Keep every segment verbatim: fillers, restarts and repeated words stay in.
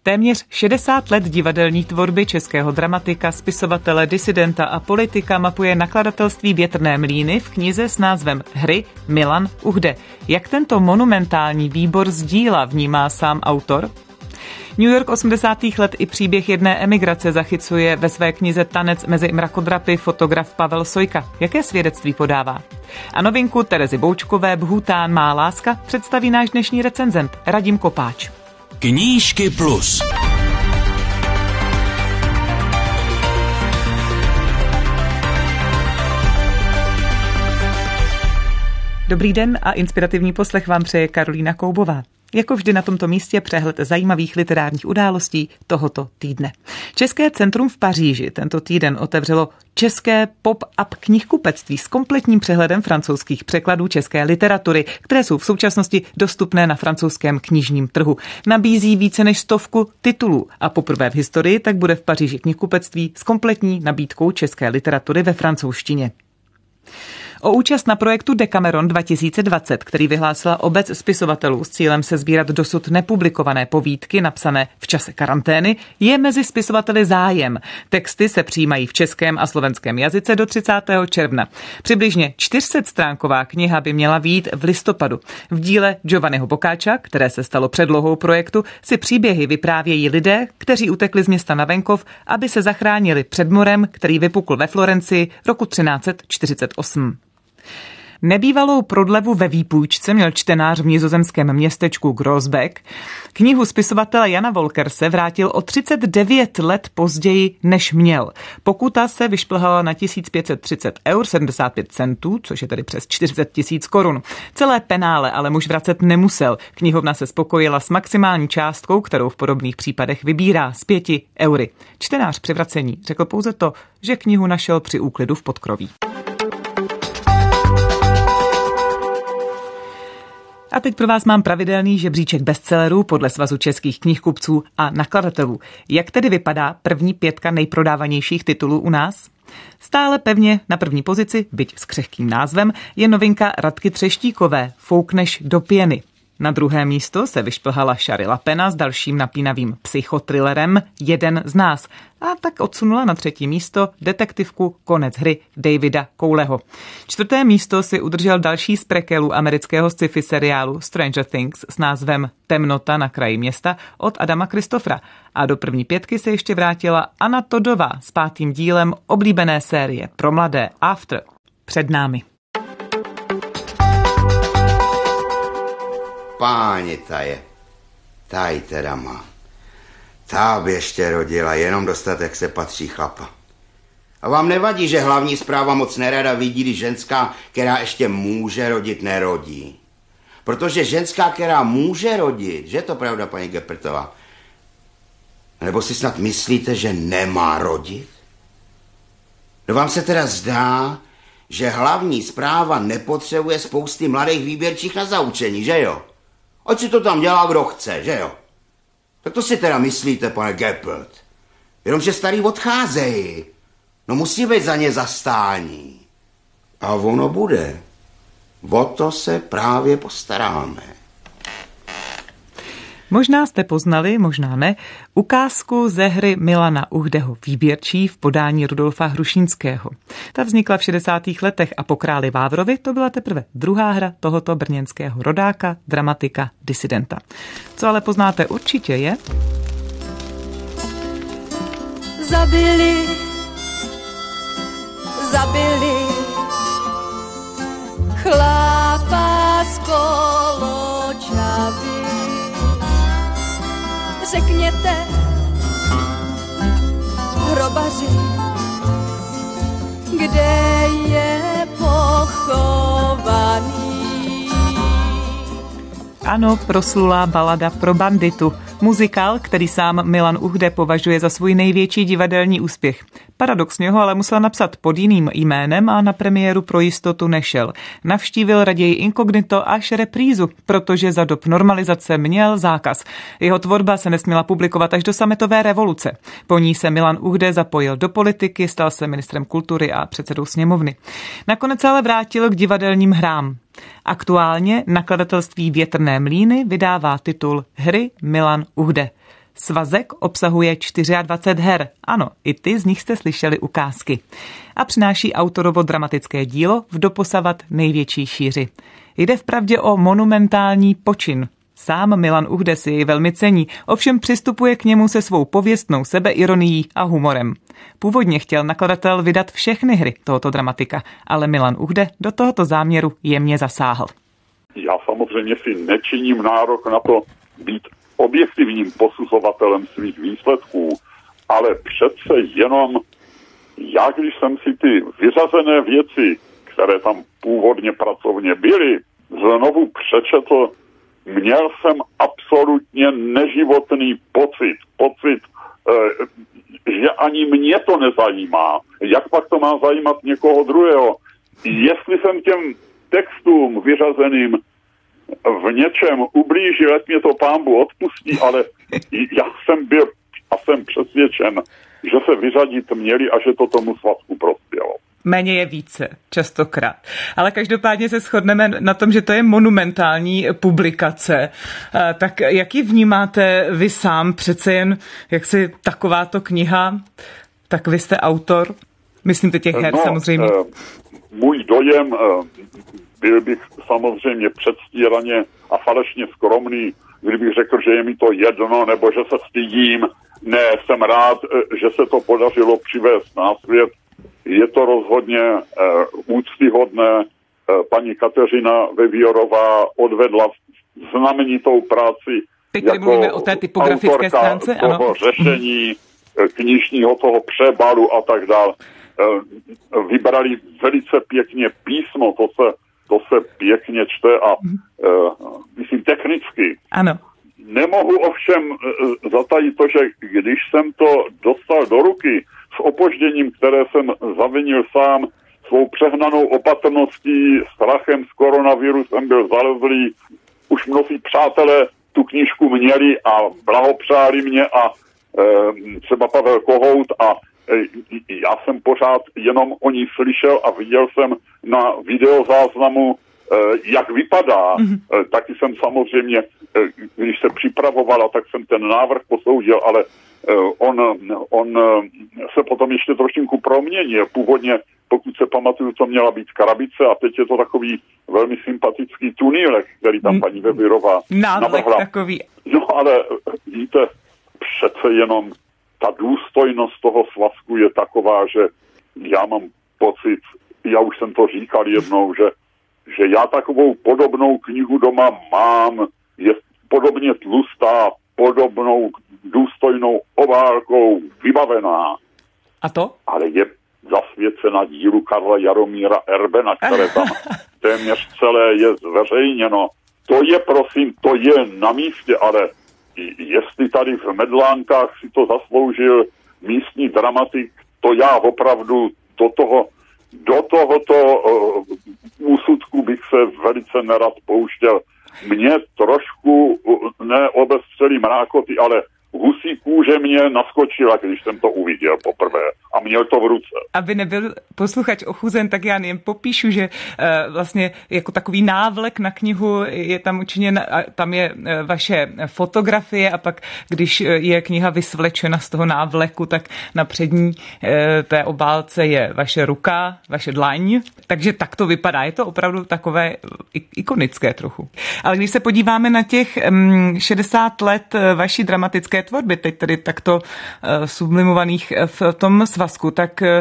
Téměř šedesát let divadelní tvorby českého dramatika, spisovatele, disidenta a politika mapuje nakladatelství Větrné mlýny v knize s názvem Hry Milan Uhde. Jak tento monumentální výbor z díla vnímá sám autor? New York osmdesátých let i příběh jedné emigrace zachycuje ve své knize Tanec mezi mrakodrapy fotograf Pavel Sojka. Jaké svědectví podává? A novinku Terezy Boučkové Bhután má láska představí náš dnešní recenzent Radim Kopáč. Knížky plus. Dobrý den a inspirativní poslech vám přeje Karolína Koubová. Jako vždy na tomto místě přehled zajímavých literárních událostí tohoto týdne. České centrum v Paříži tento týden otevřelo české pop-up knihkupectví s kompletním přehledem francouzských překladů české literatury, které jsou v současnosti dostupné na francouzském knižním trhu. Nabízí více než stovku titulů a poprvé v historii tak bude v Paříži knihkupectví s kompletní nabídkou české literatury ve francouzštině. O účast na projektu Decameron dva tisíce dvacet, který vyhlásila obec spisovatelů s cílem sesbírat dosud nepublikované povídky napsané v čase karantény, je mezi spisovateli zájem. Texty se přijímají v českém a slovenském jazyce do třicátého června. Přibližně čtyřsetstránková kniha by měla vyjít v listopadu. V díle Giovanniho Boccaccia, které se stalo předlohou projektu, si příběhy vyprávějí lidé, kteří utekli z města na venkov, aby se zachránili před morem, který vypukl ve Florencii roku třináct set čtyřicet osm. Nebývalou prodlevu ve výpůjčce měl čtenář v nizozemském městečku Groesbeck. Knihu spisovatele Jana Wolkerse vrátil o třicet devět let později, než měl. Pokuta se vyšplhala na tisíc pět set třicet eur sedmdesát pět centů, což je tedy přes čtyřicet tisíc korun. Celé penále ale muž vracet nemusel. Knihovna se spokojila s maximální částkou, kterou v podobných případech vybírá, z pěti eury. Čtenář při vracení řekl pouze to, že knihu našel při úklidu v podkroví. A teď pro vás mám pravidelný žebříček bestsellerů podle Svazu českých knihkupců a nakladatelů. Jak tedy vypadá první pětka nejprodávanějších titulů u nás? Stále pevně na první pozici, byť s křehkým názvem, je novinka Radky Třeštíkové Foukneš do pěny. Na druhé místo se vyšplhala Shary Lapena s dalším napínavým psychothrillerem Jeden z nás a tak odsunula na třetí místo detektivku Konec hry Davida Couleho. Čtvrté místo si udržel další z prekelů amerického sci-fi seriálu Stranger Things s názvem Temnota na kraji města od Adama Christophera. A do první pětky se ještě vrátila Anna Toddová s pátým dílem oblíbené série pro mladé After. Před námi. Páni ta je, ta ji teda má. Ta by ještě rodila, jenom dostatek se patří chlapa. A vám nevadí, že hlavní zpráva moc nerada vidí, když ženská, která ještě může rodit, nerodí. Protože ženská, která může rodit, že je to pravda, paní Gepertová? Nebo si snad myslíte, že nemá rodit? No vám se teda zdá, že hlavní zpráva nepotřebuje spousty mladých výběrčích na zaučení, že jo? Ať si to tam dělá, kdo chce, že jo? Tak to si teda myslíte, pane Geppert. Jenomže starý odcházejí. No musí být za ně zastání. A ono bude. O to se právě postaráme. Možná jste poznali, možná ne, ukázku ze hry Milana Uhdeho Výběrčí v podání Rudolfa Hrušínského. Ta vznikla v šedesátých letech a po Králi Vávrovi to byla teprve druhá hra tohoto brněnského rodáka, dramatika, disidenta. Co ale poznáte určitě je... Zabili, zabili chlapa z Koločavy. Řekněte, hrobaři, kde je pochovaný. Ano, proslulá balada pro banditu. Muzikál, který sám Milan Uhde považuje za svůj největší divadelní úspěch. Paradoxně ho ale musel napsat pod jiným jménem a na premiéru pro jistotu nešel. Navštívil raději inkognito až reprízu, protože za dob normalizace měl zákaz. Jeho tvorba se nesměla publikovat až do sametové revoluce. Po ní se Milan Uhde zapojil do politiky, stal se ministrem kultury a předsedou sněmovny. Nakonec se ale vrátil k divadelním hrám. Aktuálně nakladatelství Větrné mlýny vydává titul Hry Milan Uhde. Svazek obsahuje dvacet čtyři her. Ano, i ty z nich jste slyšeli ukázky. A přináší autorovo dramatické dílo v doposavat největší šíři. Jde vpravdě o monumentální počin. Sám Milan Uhde si jej velmi cení, ovšem přistupuje k němu se svou pověstnou sebeironií a humorem. Původně chtěl nakladatel vydat všechny hry tohoto dramatika, ale Milan Uhde do tohoto záměru jemně zasáhl. Já samozřejmě si nečiním nárok na to být objektivním posuzovatelem svých výsledků, ale přece jenom já, když jsem si ty vyřazené věci, které tam původně pracovně byly, znovu přečetl, měl jsem absolutně neživotný pocit, pocit, že ani mě to nezajímá. Jak pak to má zajímat někoho druhého? Jestli jsem těm textům vyřazeným v něčem ublížil, ať mě to pánbu odpustí, ale já jsem byl a jsem přesvědčen, že se vyřadit měli a že to tomu svazku prospělo. Méně je více, častokrát. Ale každopádně se shodneme na tom, že to je monumentální publikace. Tak jak ji vnímáte vy sám? Přece jen, jak si takováto kniha, tak vy jste autor, myslím to těch her no, samozřejmě. Můj dojem, byl bych samozřejmě předstíraně a falešně skromný, kdybych řekl, že je mi to jedno, nebo že se stydím. Ne, jsem rád, že se to podařilo přivést na svět. Je to rozhodně uh, úctyhodné. Uh, paní Kateřina Veviorová odvedla znamenitou práci Teď jako mluvíme o té typografické stránce, toho ano. řešení uh, knižního, toho přebalu a tak dále. Uh, vybrali velice pěkně písmo, to se, to se pěkně čte a uh, myslím technicky. Ano. Nemohu ovšem uh, zatajit to, že když jsem to dostal do ruky s opožděním, které jsem zavinil sám, svou přehnanou opatrností, strachem z koronaviru jsem byl zalezlý. Už mnozí přátelé tu knížku měli a blahopřáli mě a e, třeba Pavel Kohout a e, já jsem pořád jenom o ní slyšel a viděl jsem na videozáznamu, e, jak vypadá. Mm-hmm. E, taky jsem samozřejmě, e, když se připravovala, tak jsem ten návrh posoudil, ale On, on se potom ještě trošku proměnil. Původně, pokud se pamatuju, to měla být krabice a teď je to takový velmi sympatický tunílek, který tam paní Vevirová navrhla. Takový. No ale víte, přece jenom ta důstojnost toho svazku je taková, že já mám pocit, já už jsem to říkal jednou, že, že já takovou podobnou knihu doma mám, je podobně tlustá, podobnou důstojnou obálkou vybavená. A to? Ale je zasvěcena dílu Karla Jaromíra Erbena, které tam téměř celé je zveřejněno. To je, prosím, to je na místě, ale jestli tady v Medlánkách si to zasloužil místní dramatik, to já opravdu do toho, do tohoto uh, úsudku bych se velice nerad pouštěl. Mě trošku neobestřeli mrákoty, ale husí kůže mě naskočila, když jsem to uviděl poprvé a měl to v ruce. Aby nebyl posluchač ochuzen, tak já jen popíšu, že uh, vlastně jako takový návlek na knihu je tam učiněn, a tam je uh, vaše fotografie a pak, když je kniha vysvlečena z toho návleku, tak na přední uh, té obálce je vaše ruka, vaše dlaň, takže tak to vypadá. Je to opravdu takové ikonické trochu. Ale když se podíváme na těch um, šedesát let vaší dramatické tvorby, teď tedy takto uh, sublimovaných v tom svazku, tak uh,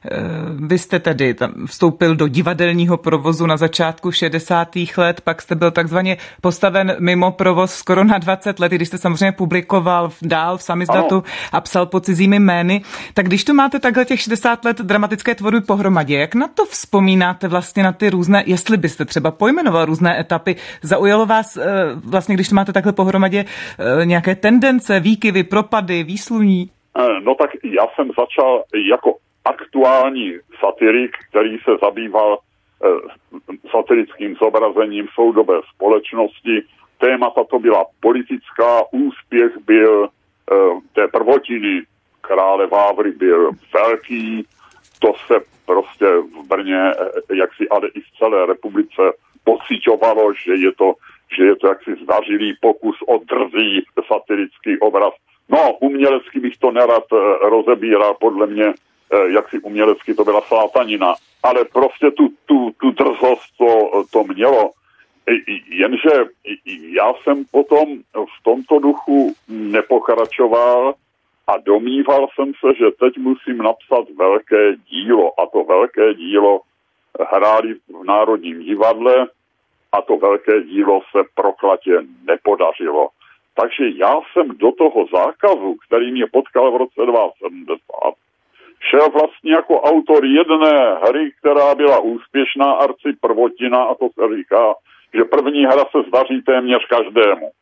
vy jste tedy tam vstoupil do divadelního provozu na začátku šedesátých let, pak jste byl takzvaně postaven mimo provoz skoro na dvacet let, když jste samozřejmě publikoval dál v samizdatu ano. a psal pod cizími jmény. Tak když tu máte takhle těch šedesát let dramatické tvorby pohromadě, jak na to vzpomínáte vlastně na ty různé, jestli byste třeba pojmenoval různé etapy, zaujalo vás uh, vlastně, když to máte takhle pohromadě uh, nějaké tendence, výkyvy, propady, výsluní? No tak já jsem začal jako aktuální satirik, který se zabýval eh, satirickým zobrazením soudobé společnosti. Témata to byla politická, úspěch byl eh, té prvotiny krále Vávry byl velký, to se prostě v Brně, eh, jaksi ale i v celé republice pociťovalo, že je to že je to jaksi zdařilý pokus o drzý satirický obraz No, umělecky bych to nerad rozebíral, podle mě, jak si umělecky to byla slátanina, ale prostě tu, tu, tu drzost to, to mělo. Jenže já jsem potom v tomto duchu nepokračoval a domníval jsem se, že teď musím napsat velké dílo. A to velké dílo hráli v Národním divadle a to velké dílo se proklatě nepodařilo. Takže já jsem do toho zákazu, který mě potkal v roce sedmdesát dva, šel vlastně jako autor jedné hry, která byla úspěšná, arci prvotina, a to se říká, že první hra se zdaří téměř každému.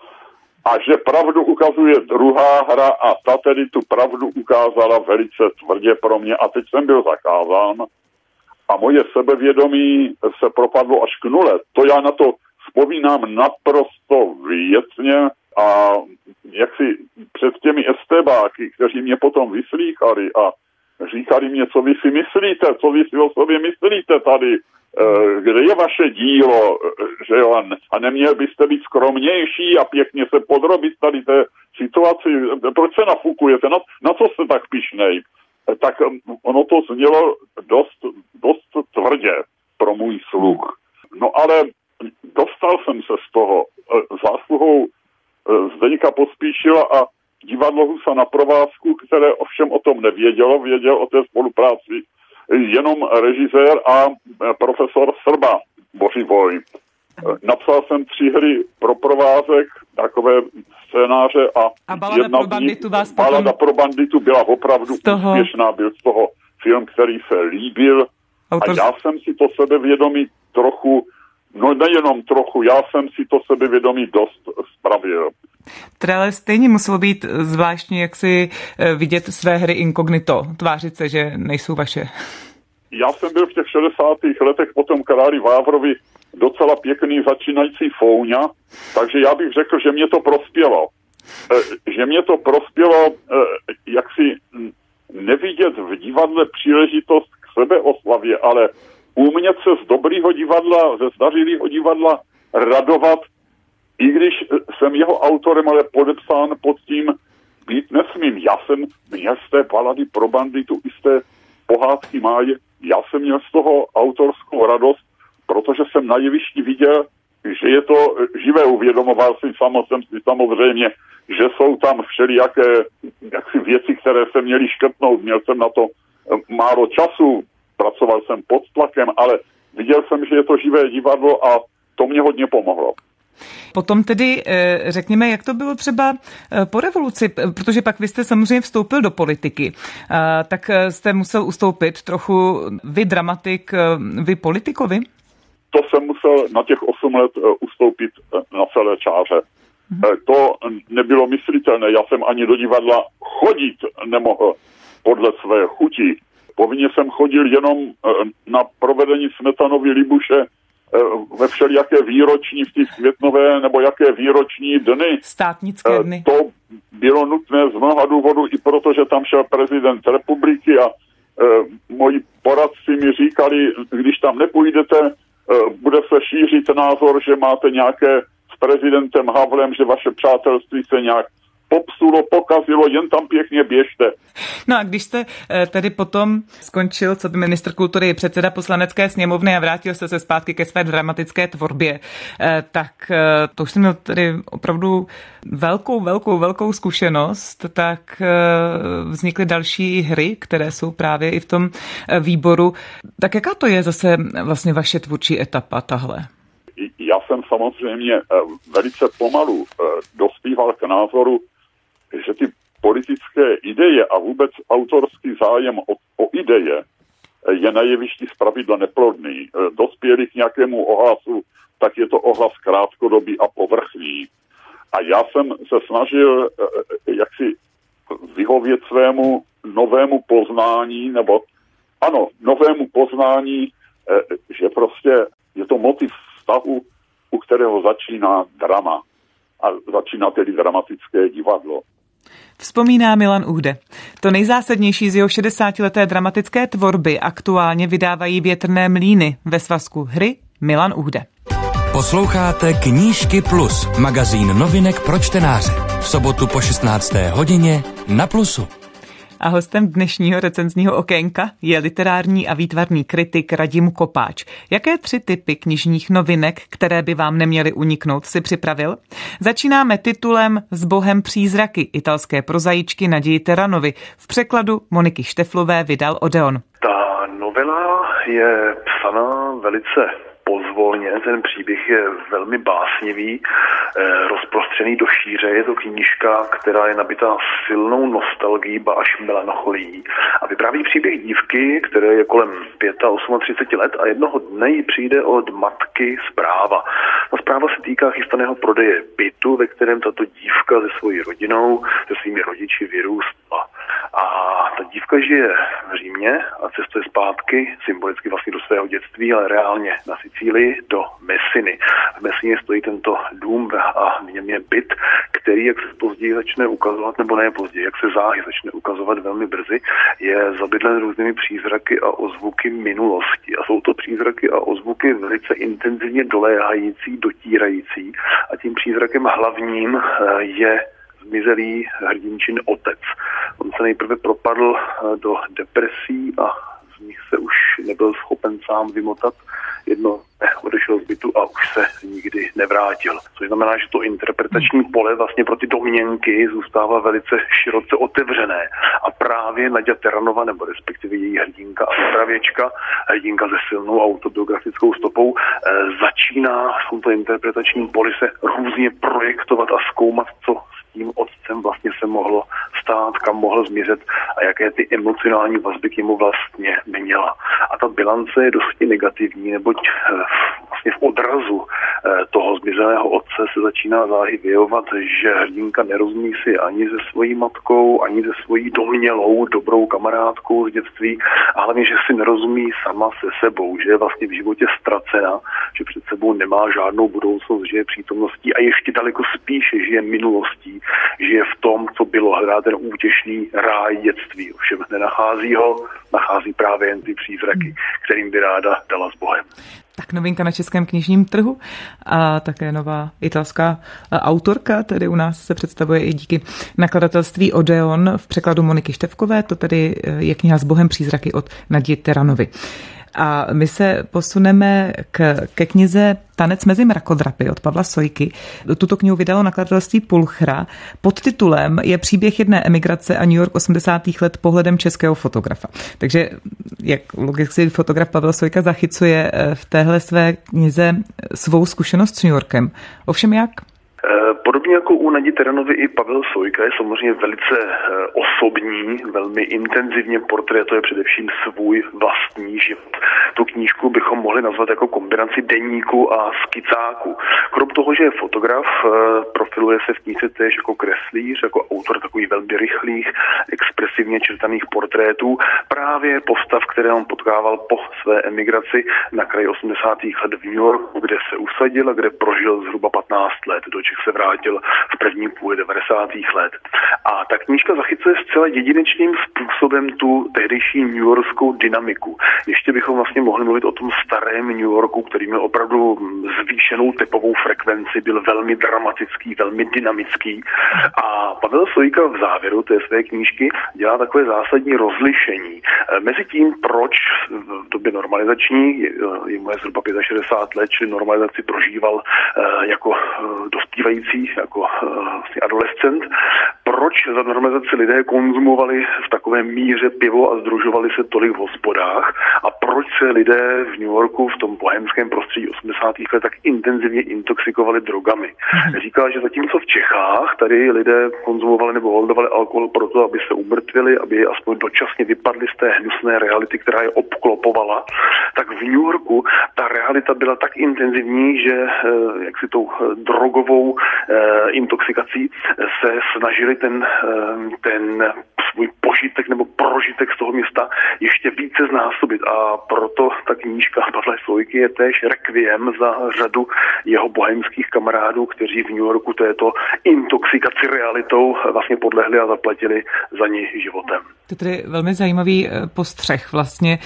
A že pravdu ukazuje druhá hra a ta tedy tu pravdu ukázala velice tvrdě pro mě a teď jsem byl zakázán a moje sebevědomí se propadlo až k nule. To já na to vzpomínám naprosto věcně a jak si před těmi estébáky, kteří mě potom vyslýchali a říkali mě, co vy si myslíte, co vy si o sobě myslíte tady, kde je vaše dílo, že jo, a neměl byste být skromnější a pěkně se podrobit tady té situaci, proč se nafukujete, na, na co jste tak pyšnej? Tak ono to znělo dost, dost tvrdě pro můj sluch. No ale dostal jsem se z toho zásluhou Zdeňka Pospíšila a divadlo Husa na provázku, které ovšem o tom nevědělo, věděl o té spolupráci jenom režisér a profesor Srba Bořivoj. Napsal jsem tři hry pro provázek, takové scénáře a, a balada jedna pro banditu vás potom... Balada pro banditu byla opravdu toho... úspěšná, byl z toho film, který se líbil. Autor... A já jsem si to sebevědomí trochu, no nejenom trochu, já jsem si to sebevědomí dost spravil. Teda ale stejně muselo být zvláštní, jak si vidět své hry inkognito, tvářit se, že nejsou vaše. Já jsem byl v těch šedesátých letech potom králi Vávrovi docela pěkný začínající fouňa, takže já bych řekl, že mě to prospělo. Že mě to prospělo, jak si nevidět v divadle příležitost k sebeoslavě, ale umět se z dobrýho divadla, ze zdařilého divadla radovat, i když jsem jeho autorem, ale podepsán pod tím být nesmím. Já jsem měl z té balady pro banditu i z té pohádky Máje, já jsem měl z toho autorskou radost, protože jsem na jevišti viděl, že je to živé. Uvědomoval si jsem si samozřejmě, že jsou tam všelijaké jaksi věci, které se měly škrtnout. Měl jsem na to málo času, pracoval jsem pod tlakem, ale viděl jsem, že je to živé divadlo a to mě hodně pomohlo. Potom tedy řekněme, jak to bylo třeba po revoluci, protože pak vy jste samozřejmě vstoupil do politiky, tak jste musel ustoupit trochu vy dramatik, vy politikovi? To jsem musel na těch osm let ustoupit na celé čáře. Hmm. To nebylo myslitelné, já jsem ani do divadla chodit nemohl podle své chuti. Povinně jsem chodil jenom na provedení Smetanovy Libuše ve všelijaké výroční v těch květnové nebo jaké výroční dny. Státnické dny. To bylo nutné z mnoha důvodů i proto, že tam šel prezident republiky a e, moji poradci mi říkali, když tam nepůjdete, e, bude se šířit názor, že máte nějaké s prezidentem Havlem, že vaše přátelství se nějak popsulo, pokazilo, jen tam pěkně běžte. No a když jste tedy potom skončil, co by ministr kultury, předseda Poslanecké sněmovny a vrátil jste se zpátky ke své dramatické tvorbě, tak to už jsem měl tedy opravdu velkou, velkou, velkou zkušenost, tak vznikly další hry, které jsou právě i v tom výboru. Tak jaká to je zase vlastně vaše tvůrčí etapa tahle? Já jsem samozřejmě velice pomalu dospíval k názoru, že ty politické ideje a vůbec autorský zájem o, o ideje je na jevišti zpravidla neplodný. Dospěli k nějakému ohlasu, tak je to ohlas krátkodobý a povrchní. A já jsem se snažil jaksi vyhovět svému novému poznání, nebo ano, novému poznání, že prostě je to motiv vztahu, u kterého začíná drama. A začíná tedy dramatické divadlo. Vzpomíná Milan Uhde. To nejzásadnější z jeho šedesátileté dramatické tvorby aktuálně vydávají Větrné mlýny ve svazku hry Milan Uhde. Posloucháte Knížky Plus, magazín novinek pro čtenáře. V sobotu po šestnácté hodině na Plusu. A hostem dnešního recenzního okénka je literární a výtvarný kritik Radim Kopáč. Jaké tři typy knižních novinek, které by vám neměly uniknout, si připravil? Začínáme titulem S Bohem přízraky italské prozaičky Naději Teranovi. V překladu Moniky Šteflové vydal Odeon. Ta novela je psaná velice pozvolně, ten příběh je velmi básnivý, eh, rozprostřený do šíře, je to knížka, která je nabitá silnou nostalgií, ba až melancholí a vypráví příběh dívky, které je kolem třicet pět let a jednoho dne jí přijde od matky zpráva. Ta zpráva se týká chystaného prodeje bytu, ve kterém tato dívka se svojí rodinou, se svými rodiči vyrůstla. A ta dívka žije v Římě a cestuje zpátky, symbolicky vlastně do svého dětství, ale reálně na Sicílii, do Messiny. V Messině stojí tento dům a v něm je byt, který, jak se později začne ukazovat, nebo ne později, jak se záhy začne ukazovat velmi brzy, je zabydlen různými přízraky a ozvuky minulosti. A jsou to přízraky a ozvuky velice intenzivně doléhající, dotírající. A tím přízrakem hlavním je zmizelý hrdinčin otec. On se nejprve propadl do depresí a z nich se už nebyl schopen sám vymotat. Jedno odešel z bytu a už se nikdy nevrátil. Což znamená, že to interpretační pole vlastně pro ty domněnky zůstává velice široce otevřené. A právě Naďa Teranova, nebo respektive její hrdinka a vypravěčka, hrdinka se silnou autobiografickou stopou, e, začíná v tomto interpretačním poli se různě projektovat a zkoumat, co tím otcem vlastně se mohlo stát, kam mohl zmizet a jaké ty emocionální vazby k němu vlastně měla. A ta bilance je dosti negativní, neboť vlastně v odrazu toho zmizelého otce se začíná záhy vyjevovat, že hrdinka nerozumí si ani se svojí matkou, ani se svojí domnělou dobrou kamarádkou z dětství, a hlavně, že si nerozumí sama se sebou, že je vlastně v životě ztracena, že před sebou nemá žádnou budoucnost, že je přítomností a ještě daleko spíše žije minulostí, žije v tom, co bylo, hledá ten útěšný ráj dětství. Ovšem nenachází ho, nachází právě jen ty přízraky, kterým by ráda dala s Bohem. Tak novinka na českém knižním trhu a také nová italská autorka, tedy u nás se představuje i díky nakladatelství Odeon v překladu Moniky Štefkové, to tedy je kniha S Bohem přízraky od Naději Teranovi. A my se posuneme k, ke knize Tanec mezi mrakodrapy od Pavla Sojky. Tuto knihu vydalo nakladatelství Pulchra. Pod titulem je příběh jedné emigrace a New York osmdesátých let pohledem českého fotografa. Takže jak logicky fotograf Pavel Sojka zachycuje v téhle své knize svou zkušenost s New Yorkem. Ovšem jak? Podobně jako u Naději Teranovy i Pavel Sojka je samozřejmě velice osobní, velmi intenzivně portrétuje především svůj vlastní život. Tu knížku bychom mohli nazvat jako kombinaci deníku a skicáku. Krom toho, že je fotograf, profiluje se v knížce též jako kreslíř, jako autor takových velmi rychlých, expresivně čertaných portrétů, právě postav, které on potkával po své emigraci na kraji osmdesátých let v New Yorku, kde se usadil a kde prožil zhruba patnáct let, do Čech se vrátil v první půli devadesátých let. A ta knížka zachycuje zcela jedinečným způsobem tu tehdejší newyorskou dynamiku. Ještě bychom vlastně mohli mluvit o tom starém New Yorku, který měl opravdu zvýšenou tepovou frekvenci, byl velmi dramatický, velmi dynamický. A Pavel Sojka v závěru té své knížky dělá takové zásadní rozlišení mezi tím, proč v době normalizační, je mu je zhruba šedesát pět let, čili normalizaci prožíval jako dospívající, jako vlastně adolescent, proč za normalizaci lidé konzumovali v takové míře pivo a združovali se tolik v hospodách a proč se lidé v New Yorku v tom bohemském prostředí osmdesátých let tak intenzivně intoxikovali drogami. Říká, že zatímco v Čechách tady lidé konzumovali nebo holdovali alkohol proto, aby se umrtvili, aby aspoň dočasně vypadli z té hnusné reality, která je obklopovala, tak v New Yorku ta realita byla tak intenzivní, že jak si tou drogovou intoxikací se snažili ten, ten svůj požitek nebo prožitek požitek z toho města ještě více znásobit. A proto ta knížka Pavla Sojky je též rekviem za řadu jeho bohemských kamarádů, kteří v New Yorku této intoxikaci realitou vlastně podlehli a zaplatili za ní životem. To je tedy velmi zajímavý postřeh vlastně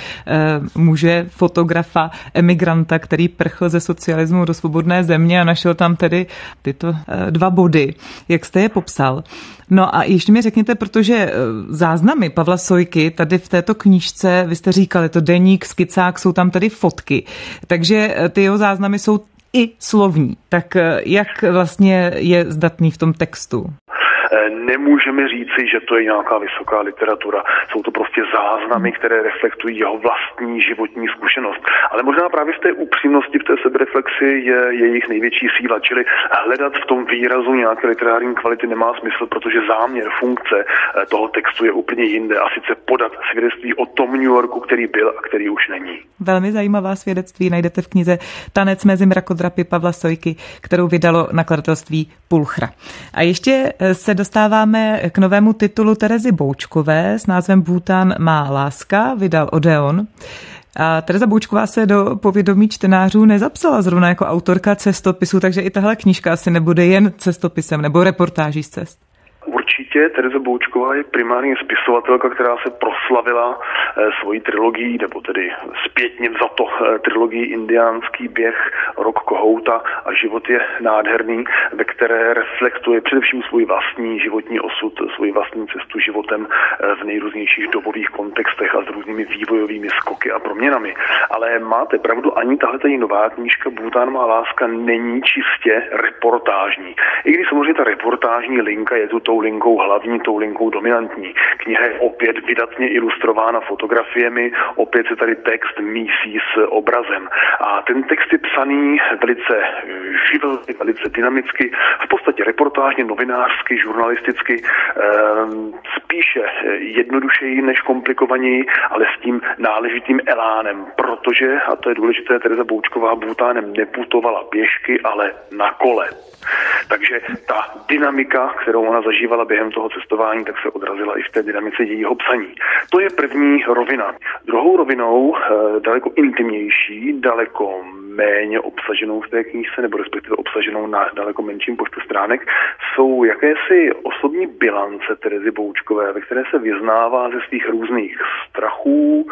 muže, fotografa, emigranta, který prchl ze socialismu do svobodné země a našel tam tedy tyto dva body, jak jste je popsal. No a ještě mi řekněte, protože záznamy Pavla Sojky tady v této knížce, vy jste říkali, to deník, skicák, jsou tam tady fotky, takže ty jeho záznamy jsou i slovní. Tak jak vlastně je zdatný v tom textu? Nemůžeme říci, že to je nějaká vysoká literatura. Jsou to prostě záznamy, které reflektují jeho vlastní životní zkušenost. Ale možná právě v té upřímnosti, v té sebereflexi je jejich největší síla. Čili hledat v tom výrazu nějaké literární kvality nemá smysl, protože záměr, funkce toho textu je úplně jinde. A sice podat svědectví o tom New Yorku, který byl a který už není. Velmi zajímavá svědectví najdete v knize Tanec mezi mrakodrapy Pavla Sojky, kterou vydalo nakladatelství Pulchra. A ještě se dostáváme k novému titulu Terezy Boučkové s názvem Bhútán má láska, vydal Odeon. A Tereza Boučková se do povědomí čtenářů nezapsala zrovna jako autorka cestopisu, takže i tahle knížka asi nebude jen cestopisem nebo reportáží z cest. Určitě Tereza Boučková je primárně spisovatelka, která se proslavila e, svojí trilogií, nebo tedy zpětně vzato e, trilogií Indiánský běh, Rok kohouta a Život je nádherný, ve které reflektuje především svůj vlastní životní osud, svůj vlastní cestu životem e, v nejrůznějších dobových kontextech a s různými vývojovými skoky a proměnami. Ale máte pravdu, ani tahle její nová knížka Bhútán má láska není čistě reportážní. I když samozřejmě ta reportážní linka je tu tou linkou hlavní, tou linkou dominantní. Kniha je opět vydatně ilustrována fotografiemi, opět se tady text mísí s obrazem. A ten text je psaný velice živel, velice dynamicky, v podstatě reportážně, novinářsky, žurnalisticky, spíše jednodušeji než komplikovaněji, ale s tím náležitým elánem, protože, a to je důležité, Tereza Boučková Bhútánem neputovala pěšky, ale na kole. Takže ta dynamika, kterou ona zažívala během toho cestování, tak se odrazila i v té dynamice jejího psaní. To je první rovina. Druhou rovinou, daleko intimnější, daleko méně obsaženou v té knížce, nebo respektive obsaženou na daleko menším počtu stránek, jsou jakési osobní bilance Terezy Boučkové, ve které se vyznává ze svých různých strachů,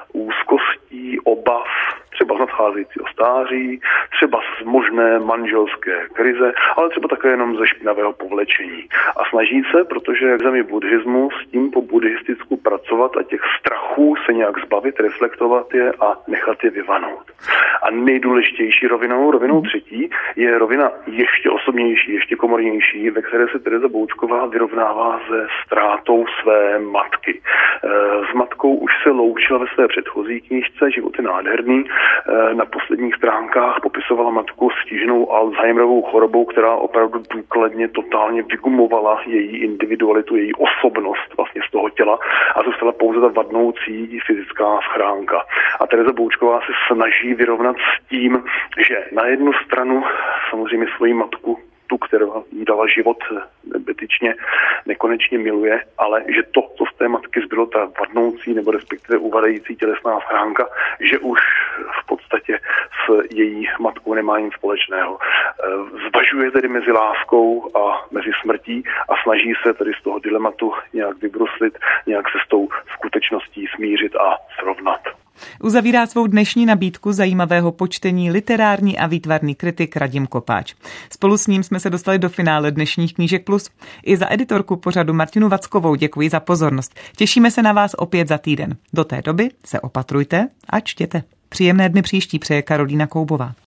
úzkostí, obav, třeba z nadcházejícího stáří, třeba z možné manželské krize, ale třeba také jenom ze špinavého povlečení. A snaží se, protože jak zemi buddhismu, s tím po buddhisticku pracovat a těch strachů se nějak zbavit, reflektovat je a nechat je vyvanout. A nejdůležitější rovinou, rovinou třetí, je rovina ještě osobnější, ještě komornější, ve které se Tereza Boučková vyrovnává se ztrátou své matky. S matkou už se loučila ve své předchozí knížce Život je nádherný. Na posledních stránkách popisovala matku s tíženou Alzheimerovou chorobou, která opravdu důkladně, totálně vygumovala její individualitu, její osobnost vlastně z toho těla a zůstala pouze ta vadnoucí fyzická schránka. A Tereza Boučková se snaží vyrovnat s tím, že na jednu stranu samozřejmě svoji matku, tu, která jí dala život, nebetyčně, nekonečně miluje, ale že to, co z té matky zbylo, ta vadnoucí nebo respektive uvadající tělesná schránka, že už v podstatě s její matkou nemá nic společného. Zvažuje tedy mezi láskou a mezi smrtí a snaží se tedy z toho dilematu nějak vybruslit, nějak se s tou skutečností smířit a srovnat. Uzavírá svou dnešní nabídku zajímavého počtení literární a výtvarný kritik Radim Kopáč. Spolu s ním jsme se dostali do finále dnešních Knížek Plus. I za editorku pořadu Martinu Vackovou děkuji za pozornost. Těšíme se na vás opět za týden. Do té doby se opatrujte a čtěte. Příjemné dny příští přeje Karolína Koubová.